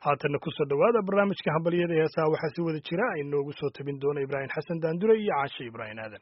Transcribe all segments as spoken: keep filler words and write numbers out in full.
haatanna kusoo dhowaada barnaamijka hambalyada ee heesaha waxaa si wada jira inoogu soo tabin doona ibraahim xasan daandure iyo caashe ibraahim aadan.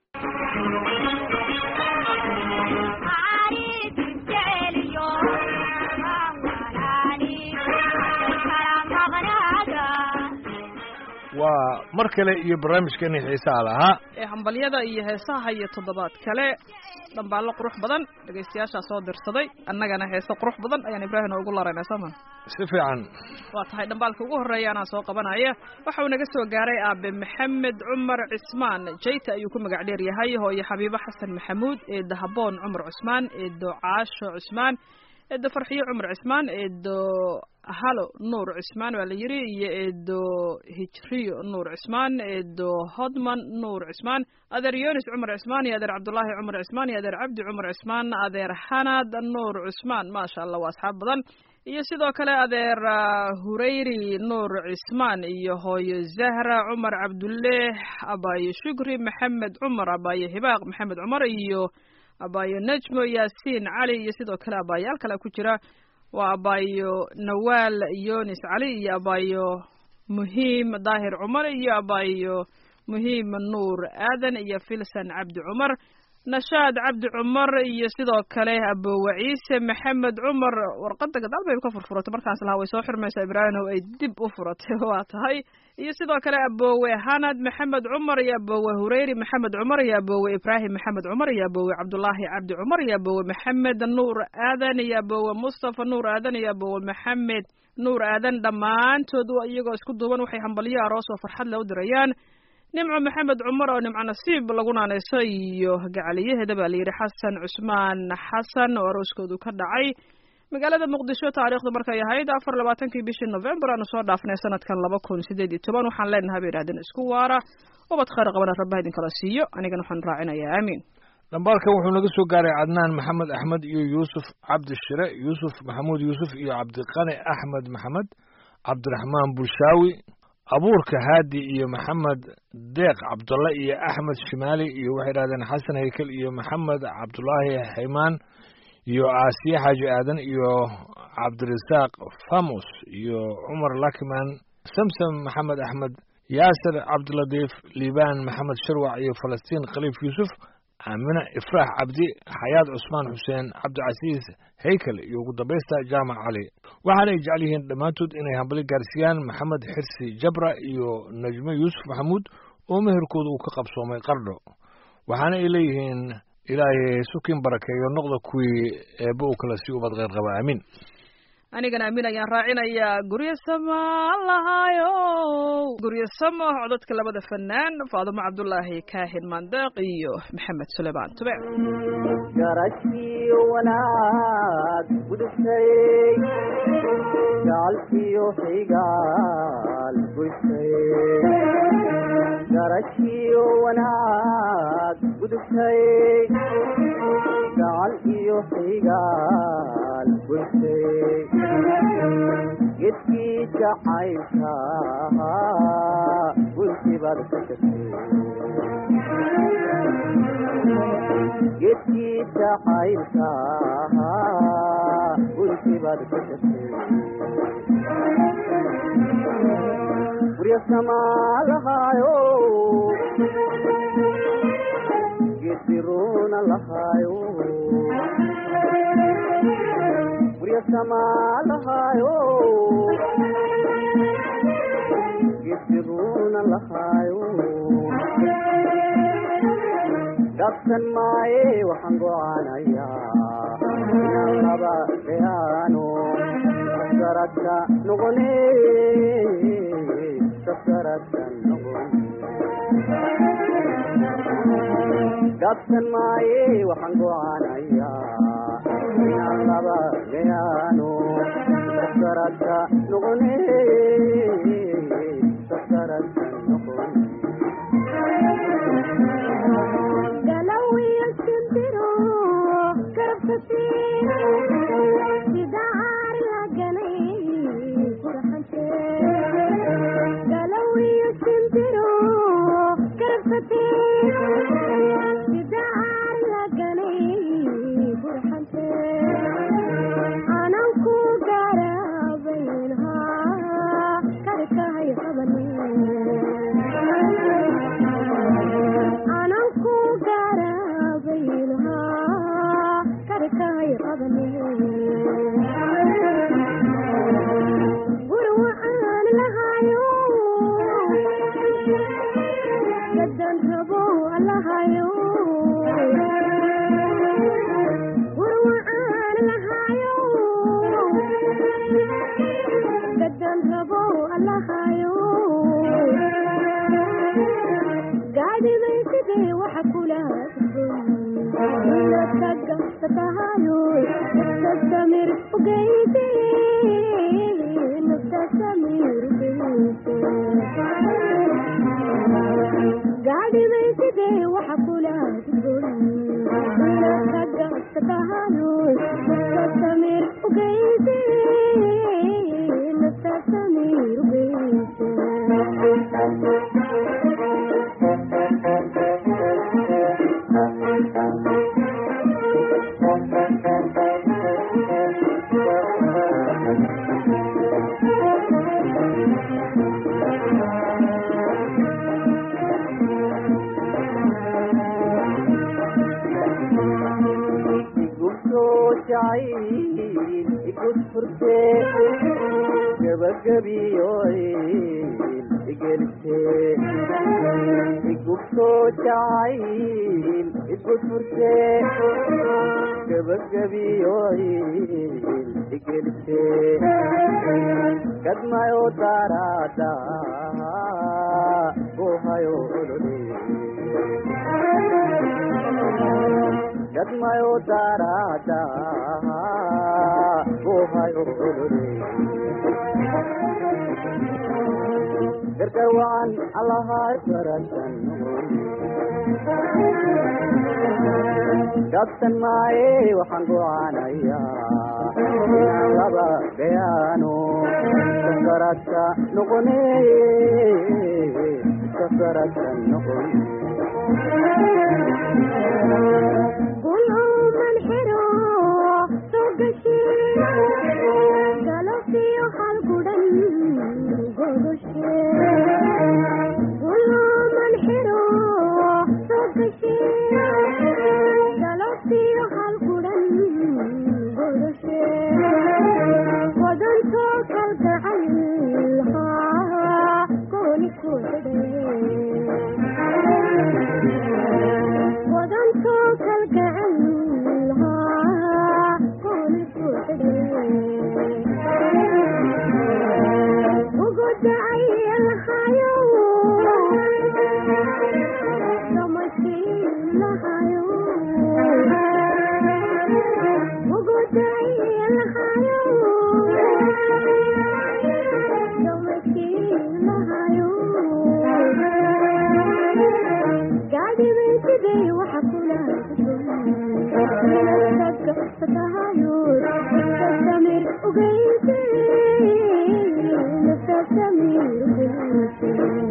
waa mar kale iyo barnaamijkeeni xiisaha lahaa ee hambalyada iyo heesaha iyo toddobaad kale dhambaallo qurux badan dhegaystayaashaa soo dirsaday annagana heeso qurux badan ayaan ibraahim ugu laraynaa sooma si fiican waa tahay dhambaalka ugu horreeya anaa soo qabanaya waxa uu naga soo gaaray aabe maxamed cumar cismaan jayta ayuu ku magac dheer yahay hooyo xabiibo xasan maxamuud eedo haboon cumar cusmaan eedo caasho cusmaan eedo farxiyo cumar cismaan eedo halo nuur cismaan waa la yiri iyo eedo hijriyo nuur cismaan eedo hodman nuur cismaan adeer yonis cumar cismaan iyo adeer cabdullaahi cumar cismaan iyo adeer cabdi cumar cismaan adeer xanad nuur cismaan maasha allah waa asxaab badan iyo sidoo kale adeer hurayri nuur cismaan iyo hooyo zahra cumar cabduleeh abaayo shukri maxamed cumar abaayo hibaaq maxamed cumar iyo abaayo najmo yaasiin cali iyo sidoo kale abaayaal kale ku jira waa abaayo nawaal yonis cali iyo abaayo muhiim daahir cumar iyo abaayo muhiim nuur aadan iyo filsan cabdi cumar nashaad cabdi cumar iyo sidoo kale aboowe ciise maxamed cumar warqadda gadaal bay ka furfuratay markaas lahaa way soo xirmaysaa ibraahim oo ay dib u furatay waa tahay iyo sidoo kale aboowe hanad maxamed cumar iyo aboowe hurayri maxamed cumar iyo aboowe ibraahim maxamed cumar iyo aboowe cabdullaahi cabdi cumar iyo aboowe maxamed nuur aadan iyo aboowe mustafa nuur aadan iyo aboowe maxamed nuur aadan dhammaantood iyagoo isku duuban waxay hambalyo aroos oo farxad leh u dirayaan nimco maxamed cumar oo nimco nasiib lagu naanayso iyo gacaliyaheeda baa layidhi xasan cusmaan xasan oo arooskoodu ka dhacay magaalada muqdisho taariikhdu markay ahayd afar labaatankii bishii november aanu soo dhaafnay sanadkan laba kun sideed iyo toban waxaan leenahay bay yidhahdeen isku waara ubad khayr qabana rabbaha idinkala siiyo anigana waxaan raacinayaa aamiin dhambaalkan wuxuu naga soo gaaray cadnaan maxamed axmed iyo yuusuf cabdi shire yuusuf maxamuud yuusuf iyo cabdiqani axmed maxamed cabdiraxmaan bulshaawi abuurka haadi iyo maxamed deeq cabdulla iyo axmed shimaali iyo waxay idhahdeen xasan haykel iyo maxamed cabdulaahi ximaan iyo aasiye xaaji aadan iyo cabdirasaaq famus iyo cumar lakiman samsam maxamed axmed yaasir cabdiladiif liibaan maxamed sharwac iyo falastiin khaliif yuusuf aamina ifraax cabdi xayaad cusmaan xuseen cabdicasiis haykel iyo ugu dambaysta jaamac cali waxaanay jecel yihiin dhammaantood inay hambali gaarsiiyaan maxamed xirsi jabra iyo najmo yuusuf maxamuud oo meherkooda uu ka qabsoomay qardho waxaana ay leeyihiin ilaahay sukin barakeeyo noqda kuwii eebba uu kala sii ubad kheyr qaba aamiin anigana amiin ayaan raacinayaa guryo sama lahaayo guryo sama codadka labada fanaan faadimo cabdulaahi kaahin maandeeq iyo maxamed suleymaan tube garashii wanaag gudubtay jacalkiyo xigaal gudubtay garashii wanaag gudubtay jacal iyo xigaal gudubtay gedkii jacaylka gulkii baad ka tagtay gedkii jacaylka gulkii baad ka tagtay guryo samaa lahaayo geeddiruuna lahaayo guryo samaa lahaayo geeddiruuna lahaayo dabsan maaye waxaan go'aanayaa inaan laba deyaano safgaradka noqone safgaradka noqone dabsan maaye waxaan go'aanayaa inaan laba deyaano safgaradka noqone safgaradka noqone ananku garabayn rabo allahayo gaadi mayside waxa kula taga tahayo tastamir ugeyte tastamir ugeyte gaadi mayside waxa kula taga tahayo tastamir ugeyte tastamir ugeyte kadmayo darada ohayo kadmayo darada ohayo gargawan allaha baratan dabtan maaye waxaan go'aanayaa inaan laba gayaano safarata noqone safarata noqone gulman xiro sogashi galasiyo halgudan gogoshe gulman xiro sogashi galasiyo halgudan gogoshe wadanto kalgacayha gooni kudade wadanto kalgacayha gooni kudade ugodacay alhayo samasiin lahayo ugodacay alhayo samasiin lahayo gaadi mayside waxa kula tahayo tastamir ugeyte tastamir ugeyte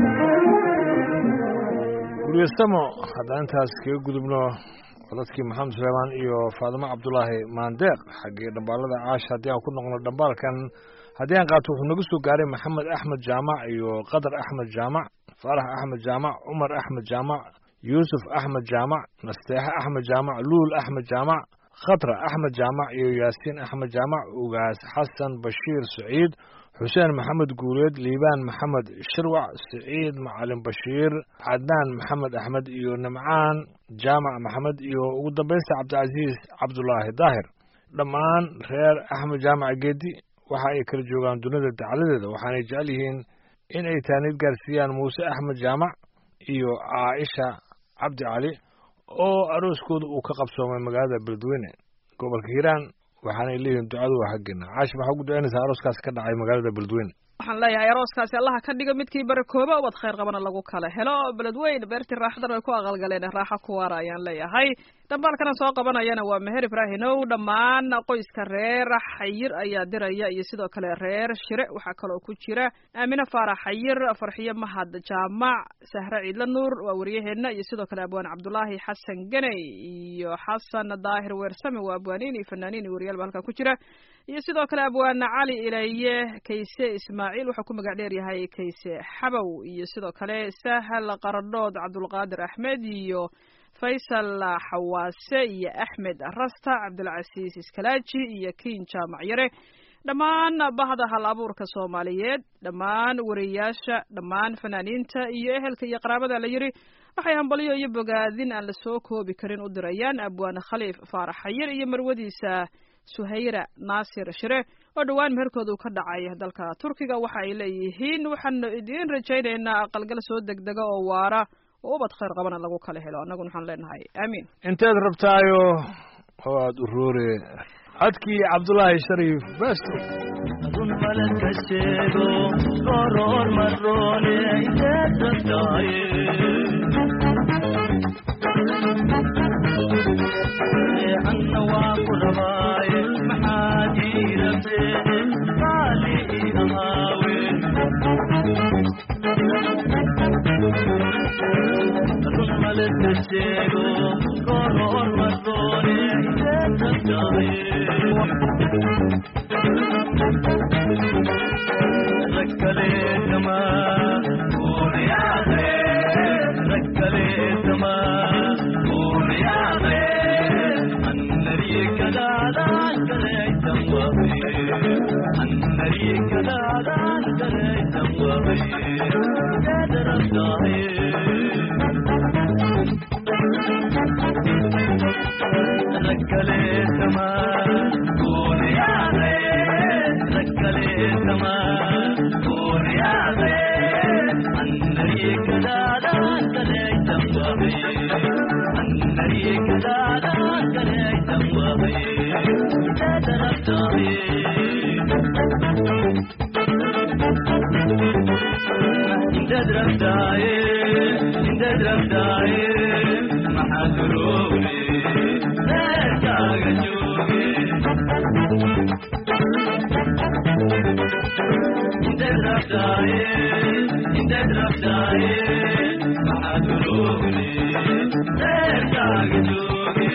guryasamo haddaan intaas kaga gudubno codadkii maxamed suleymaan iyo faadimo cabdulaahi maandeeq xaggii dhambaalada caasha haddii aan ku noqno dhambaalkan haddii aan qaato wuxuu nagu soo gaaray maxamed axmed jaamac iyo qadar axmed jaamac faarax axmed jaamac cumar axmed jaamac yuusuf axmed jaamac nasteexe axmed jaamac luul axmed jaamac khatra axmed jaamac iyo yaasiin axmed jaamac ugaas xasan bashiir saciid xuseen maxamed guuleed liibaan maxamed shirwac siciid macalin bashiir cadnaan maxamed axmed iyo nimcaan jaamac maxamed iyo ugu dambaysta cabdicasiis cabdulaahi daahir dhammaan reer axmed jaamac geedi waxa ay kala joogaan dunida dacaladeeda waxaanay jecel yihiin in ay taaniid gaarsiiyaan muuse axmed jaamac iyo caaisha cabdi cali oo arooskooda uu ka qabsoomay magaalada beledweyne gobolka hiiraan waxaanay leeyihiin ducadu waa xaggeena caashi waxaa ugu ducaynaysaa arooskaas ka dhacay magaalada beledweyne waxaan leeyahay arooskaasi allaha ka dhiga midkii barakooba ubad khayr qabana lagu kala helo beledweyne beertii raaxadan way ku aqalgaleen raaxa ku waara ayaan leeyahay dhambaalkana soo qabanayana waa meher ibraahimow dhammaan qoyska reer xayir ayaa diraya iyo sidoo kale reer shire waxaa kaloo ku jira aamine faarax xayir farxiyo mahad jaamac sahre ciidla nuur waa wariyaheenna iyo sidoo kale abwaan cabdulaahi xasan ganey iyo xasan daahir weersame waa abwaaniin iyo fanaaniin iyo wariyaalba halkaa ku jira iyo sidoo kale abwaan cali ilaye kayse ismaaciil wuxuu ku magac dheer yahay kayse xabow iyo sidoo kale sahal qaradhood cabdulqaadir axmed iyo faysal xawaase iyo axmed rasta cabdilcasiis iskalaaji iyo kiin jaamac yare dhammaan bahda hal abuurka soomaaliyeed dhammaan wariyayaasha dhammaan fanaaniinta iyo ehelka iyo qaraabada la yiri waxay hambalyo iyo bogaadin aan la soo koobi karin u dirayaan abwaan khaliif faarax xayir iyo marwadiisa suhayra naasir shire oo dhowaan meherkooda uu ka dhacay dalka turkiga waxa ay leeyihiin waxaanu idiin rajaynaynaa aqalgal soo degdega oo waara oo ubad khayr qabana lagu kala helo annaguna waxaan leenahay aamiin inteed rabtaayo oo aad u roore codkii cabdulaahi shariif besto adun malaka sheego gooror marroone inteed rabtaaye anna waa ku rabaaye maxaad ii rabteen qaali ii ahaawe adun malaka sheego gooror marroone inteed rabtaaye ركلي سما قول يا غير ركلي سما قول يا غير النري كذا لا كذا تموي النري كذا لا كذا تموي قادر الظاهر ركلي سما قول يا غير ركلي سما قول يا غير النري كذا لا كذا تموي النري كذا لا كذا تموي قادر الظاهر تدرب داير تدرب داير ما حضروني لا تاجوني تدرب داير تدرب داير ما حضروني لا تاجوني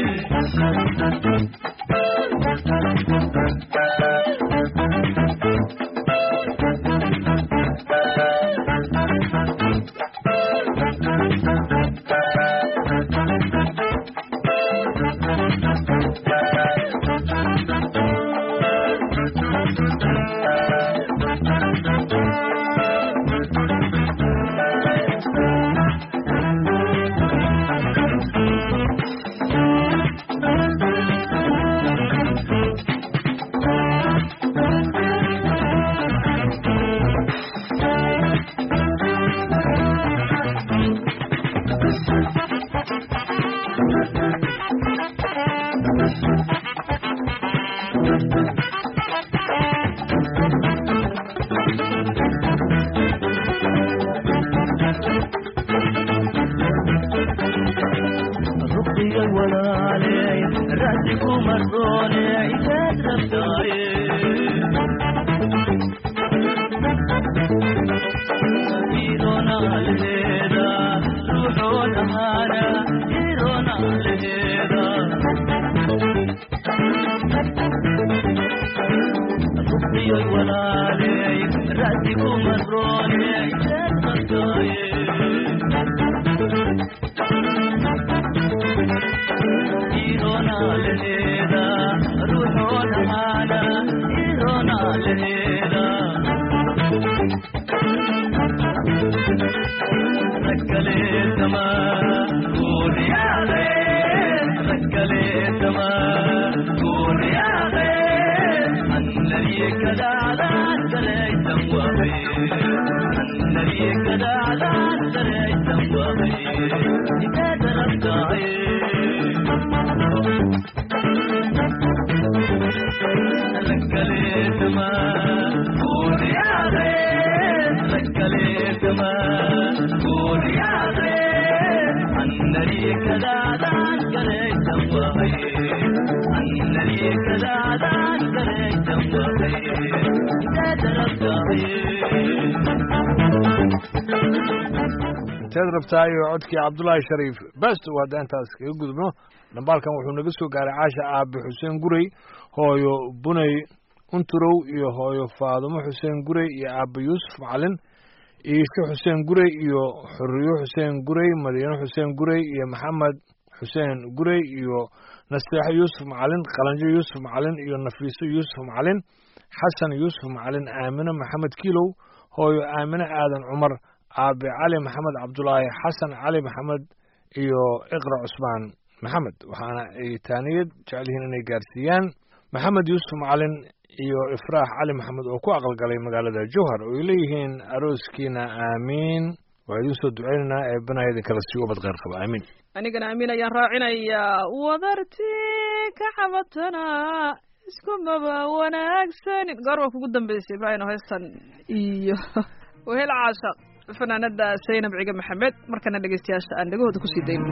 inteed rabtaayo codkii cabdulaahi shariif best waada intaas kaga gudubno dhambaalkan wuxuu naga soo gaaray caasha aabe xuseen gurey hooyo bunay unturow iyo hooyo faadumo xuseen gurey iyo aabe yuusuf macalin iise xuseen gurey iyo xuriyo xuseen gurey madiino xuseen gurey iyo maxamed xuseen gurey iyo nasteexo yuusuf macalin qalanjo yuusuf macalin iyo nafiiso yuusuf macalin xasan yuusuf macalin aamino maxamed kiilow hooyo aamino aadan cumar aabe cali maxamed cabdulaahi xasan cali maxamed iyo iqra cusmaan maxamed waxaana ay taaniyad jecel yihiin inay gaarsiiyaan maxamed yuusuf macalin iyo ifraax cali maxamed oo ku aqalgalay magaalada jowhar oo ay leeyihiin arooskiina aamiin waa idiin soo duceynaynaa ee banayada kala sii ubad kheyr qaba aamiin anigana aamiin ayaan raacinayaa wadartii ka cabatana iskumaba wanaagsanin goor baa kugu dambeysay ibraahim oo heestan iyo wehel caashaq fanaanada saynab ciga maxamed markana dhegeystayaasha aan dhegahooda kusii dayno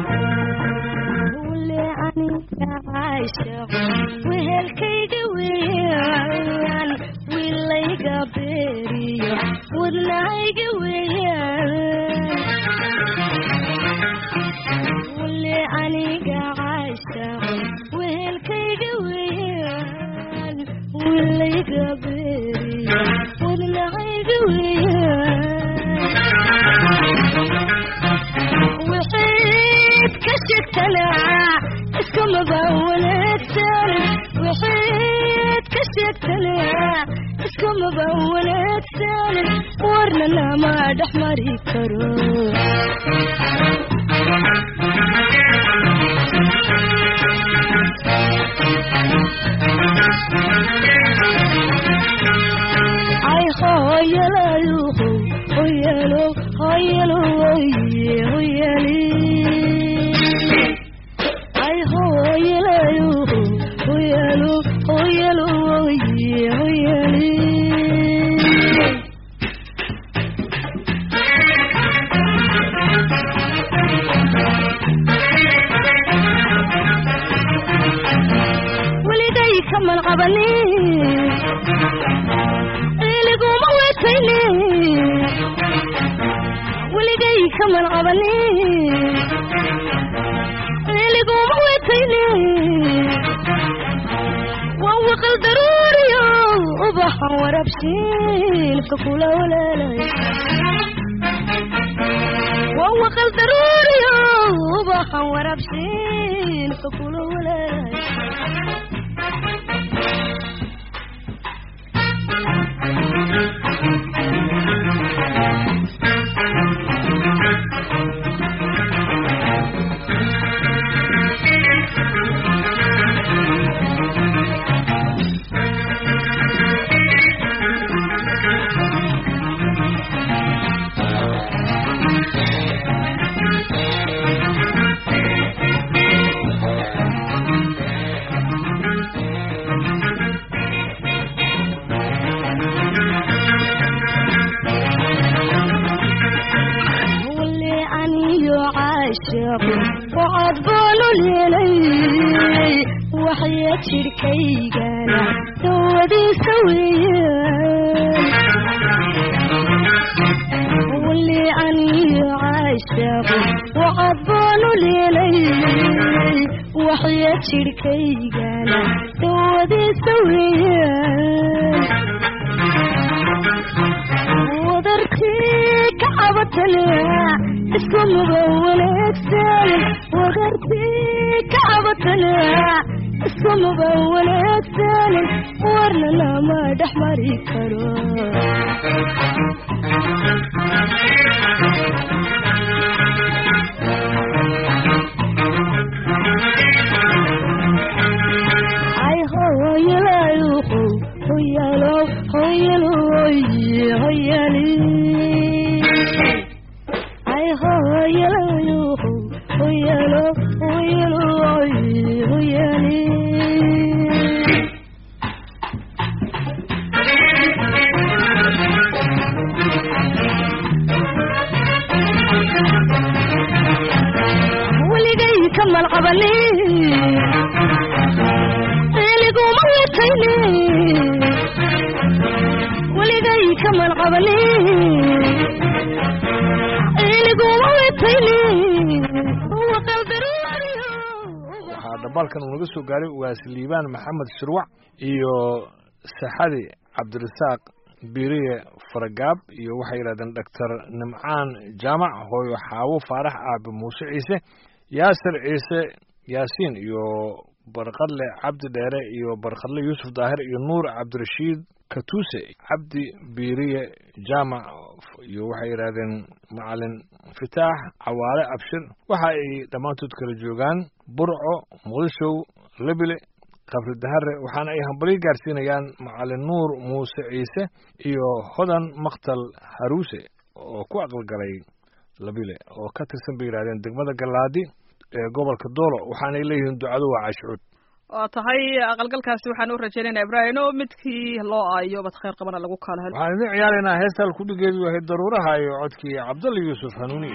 wehelkayga weeyaan wiilayga beeriyo wadnahayga weeyaan wule aniga caashaqo wehelkayga weeyaan wiilayga beeriyo wadnahayga weeyaan wixid ka sheegtanaa iskumaba wanaagsan wixid ka sheegtanaa iskumaba wanaagsan warna lama dhex mari karo ay hooyalayo hooyalo hooyalo oye hooyali ay hooyalayo hooyalo hooyalo oye hooyali weligay kaman qabani iliguma wetayni weligay kaman qabani iliguma wetayni waa waqal daruuriyo ubaxan warabsiin fakula walaalay waa waqal daruuriyo ubaxan warabsiin fakula walaalay وعد بولو ليلي وحياة شركينا سودي سويان واللي عني عاشق وعد بولو ليلي وحياة شركينا سودي سويان وضرتي كعبتنا اسكمبا wanaagsan wagartii ka cabatana iskumaba wanaagsan warna lama dhex mari karo ay hooyalayo hooyalo hooyalo hooyali hooyalo hooyalo hooyalo hooyali weligay kaman qabani iliguma wetayni weligay kaman qabani waxaa dhabalkan uu naga soo gaaray waa sliibaan maxamed shirwac iyo saxadi cabdirasaaq biriye faragaab iyo waxay yidhahdeen doctor nimcaan jaamac hooyo xaawo faarax aabe muuse ciise yaasir ciise yaasiin iyo barqadle cabdi dheere iyo barqadle yuusuf daahir iyo nuur cabdirashiid katuuse cabdi biriye jaamac iyo waxay yidhahdeen macalin fitaax cawaale abshir waxa ay dhammaantood kala joogaan burco muqdishow lebile qabri dahare waxaana ay hambalyo gaarsiinayaan macalin nuur muuse ciise iyo hodan maktal haruuse oo ku aqalgalay labile oo ka tirsan bay yidhahdeen degmada gallaadi ee gobolka doolo waxaanay leeyihiin ducadu waa caashcuud waa tahay aqalgalkaasi waxaan u rajaynaynaa ibraahim oo midkii loo aayo bad khayr qabana lagu kala helo waxaan idin ciyaaraynaa heesta halkudhigeedu yahay daruuraha iyo codkii cabdalla yuusuf hanuuni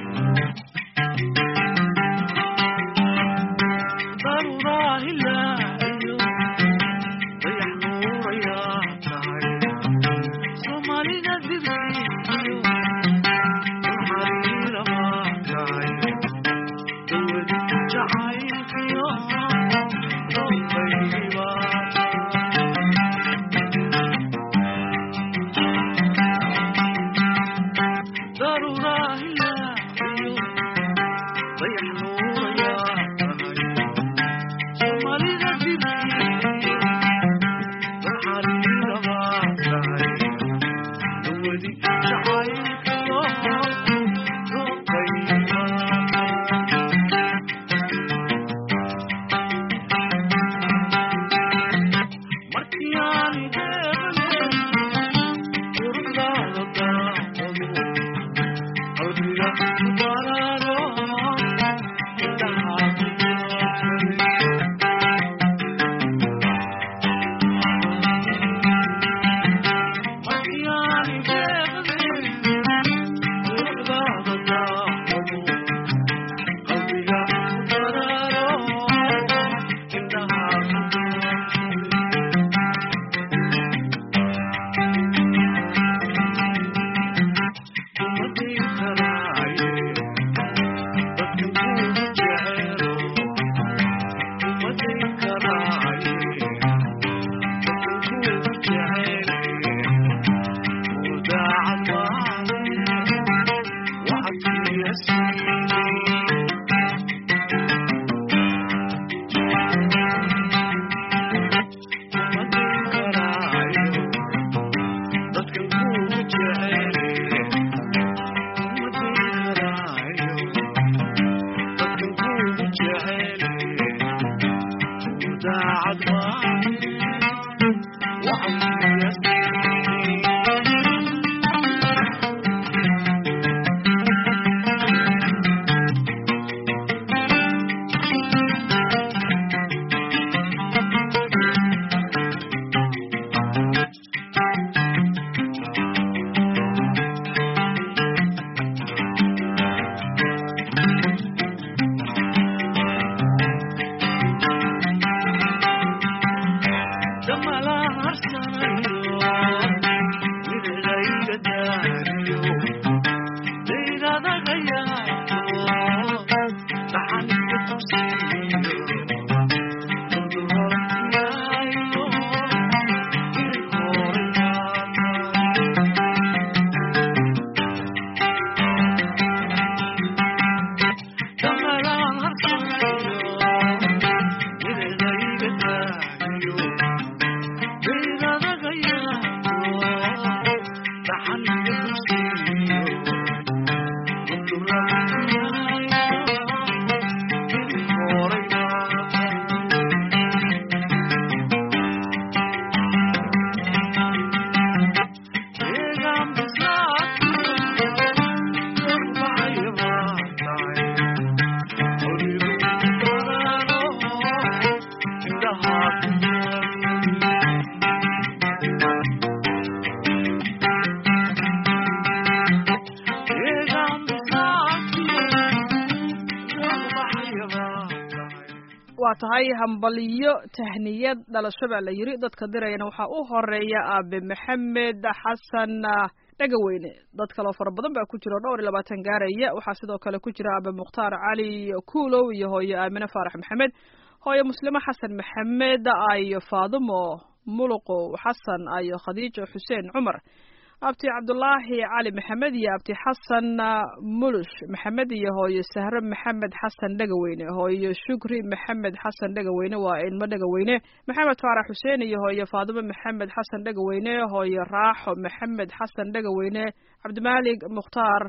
waa tahay hambalyo tahniyad dhalasho baa la yiri dadka dirayna waxaa u horeeya aabe maxamed xasan dhagaweyne dad kaloo fara badan baa ku jira dhowr iyo labaatan gaaraya waxaa sidoo kale ku jira aabe mukhtaar cali kuulow iyo hooyo aamine faarax maxamed hooyo muslimo xasan maxamed ayo faadumo muluqo xasan ayo khadiijo xuseen cumar abti cabdullaahi cali maxamed iyo abti xasan mulush maxamed iyo hooyo sahre maxamed xasan dhagaweyne hooyo shukri maxamed xasan dhagaweyne waa ilmo dhagaweyne maxamed faarax xuseen iyo hooyo faadumo maxamed xasan dhagaweyne hooyo raaxo maxamed xasan dhagaweyne cabdimaalik mukhtaar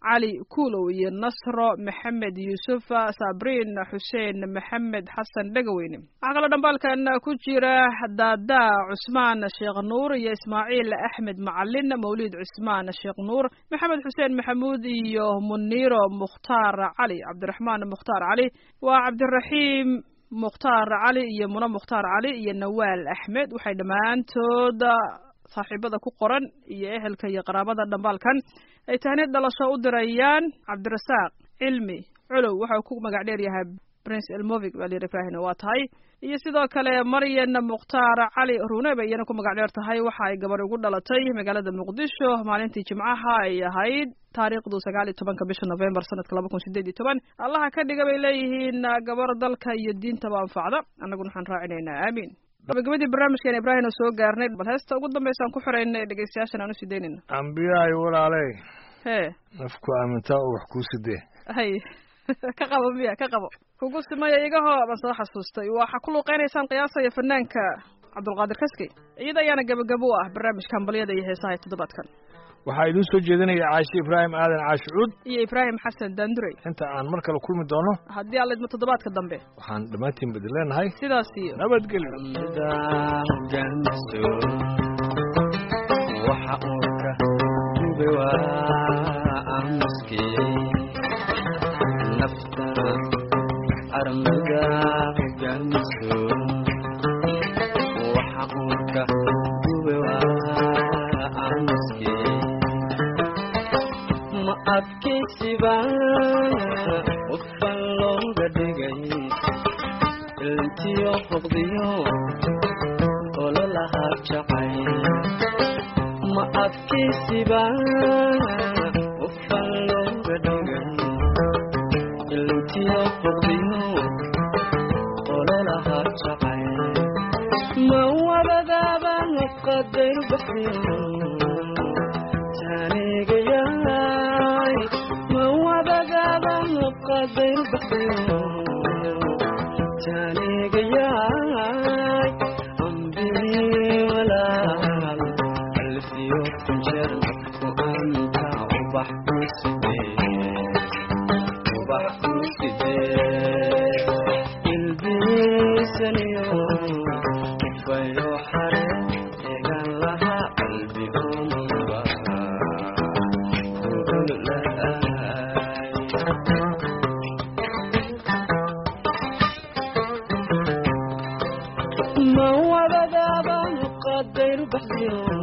cali kuulow iyo nasro maxamed yuusuf sabriin xuseen maxamed xasan dhegaweyne waxaa kaloo dhambaalkan ku jira daadaa cusmaan sheekh nuur iyo ismaaciil axmed macalin mawliid cusmaan sheekh nuur maxamed xuseen maxamuud iyo muniiro mukhtaar cali cabdiraxmaan mukhtaar cali waa cabdiraxiim mukhtaar cali iyo muna mukhtaar cali iyo nawaal axmed waxay dhammaantood saaxiibada ku qoran iyo ehelka iyo qaraabada dhambaalkan ay tahniid dhalasho u dirayaan cabdirasaaq cilmi culow waxau ku magac dheer yahay prince elmovic baa layidhi ibraahina waa tahay iyo sidoo kale maryan mukhtaar cali rune bay iyana ku magac dheer tahay waxa ay gabar ugu dhalatay magaalada muqdisho maalintii jimcaha ay ahayd taariikhdu sagaal iyo tobanka bisha november sanadka laba kun sideed iyo toban allaha ka dhiga bay leeyihiin gabar dalka iyo diintaba anfacda annaguna waxaan raacinaynaa aamiin gabagabadii barnaamijkeena ibraahim oo soo gaarnay bal heesta ugu dambaysaan ku xiraynay dhegeystayaashan aan u sii daynayno ambiyaay walaaley hee nafku aamintaa oo wax kuu sidee hay ka qabo miya ka qabo kugu simaya igaho baan soo xasuustay waxaa ku luuqeynaysaan qiyaasaya fanaanka cabdulqaadir kaskey iyada ayaana gabagabo u ah barnaamijka hambalyada iyo heesaha ee toddobaadkan waxaa idiin soo jeedinaya caashi ibraahim aadan caashi cuud iyo ibraahim xasan daandurey inta aan mar kale kulmi doono haddii aan lidmo toddobaadka dambe waxaan dhammaantiin badin leenahay sidaas iyo nabadgelyo waxa uu ka gube waa amuskii nafta armada hogaamiso waxa uu ka gube waa amuskii ma adkaysiba qofan looga dhigay intiyo hoqdiyo ololaha jacay ma adkaysiba qofan looga dhigay intiyo hoqdiyo ololaha jacay ma wadadaaba qadayr baxyo taanigayaay ma wadadaaba qadayr baxyo taanigayaay ambii walaal alfiyo kunjeer ku anta ubax kusidee ubax kusidee ilbiisaniyo ufayo xare egan laha qalbi umuba ma wadadaaba qadayr baxyo